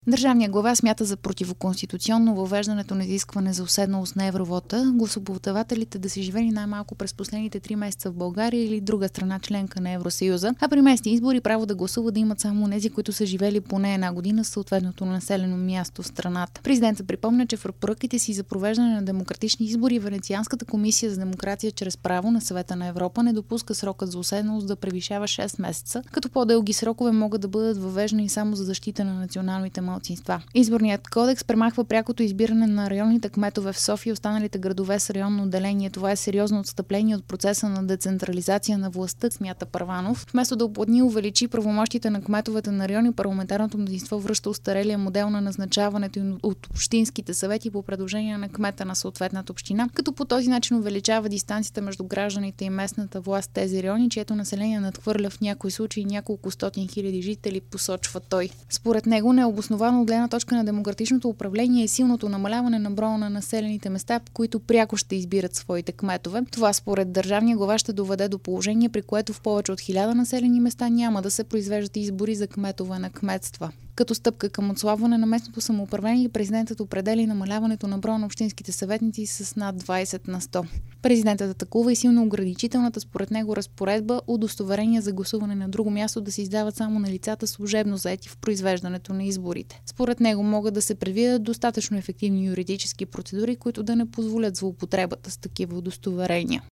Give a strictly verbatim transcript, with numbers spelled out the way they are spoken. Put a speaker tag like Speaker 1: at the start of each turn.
Speaker 1: Държавният глава смята за противоконституционно въвеждането на изискване за уседналост на евровота, гласоподавателите да са живели най-малко през последните три месеца в България или друга страна членка на Евросъюза, а при местни избори право да гласуват да имат само тези, които са живели поне една година в съответното населено място в страната. Президентът припомня, че в препоръките си за провеждане на демократични избори Венецианската комисия за демокрация чрез право на Съвета на Европа не допуска срокът за уседналост да превишава шест месеца, като по-дълги срокове могат да бъдат въвеждани само за защита на националните малцинства. Изборният кодекс премахва прякото избиране на районните кметове в София и останалите градове с районно деление. Това е сериозно отстъпление от процеса на децентрализация на властта, смята Първанов. Вместо да уплътни увеличи правомощите на кметовете на райони, парламентарното мнозинство връща устарелия модел на назначаването им от общинските съвети по предложение на кмета на съответната община, като по този начин увеличава дистанцията между гражданите и местната власт в тези райони, чието население надхвърля в някои случаи няколко стотин хиляди жители, посочва той. Според него необосновано от гледна точка на демократичното управление е силното намаляване на броя на населените места, по които пряко ще избират своите кметове. Това според държавния глава ще доведе до положение, при което в повече от хиляда населени места няма да се произвеждат избори за кметове на кметства. Като стъпка към отслабване на местното самоуправление, президентът определя намаляването на броя на общинските съветници с над двайсет на сто. Президентът атакува и силно ограничителната според него разпоредба удостоверения за гласуване на друго място да се издават само на лицата служебно заети в произвеждането на изборите. Според него могат да се предвидят достатъчно ефективни юридически процедури, които да не позволят злоупотребата с такива удостоверения.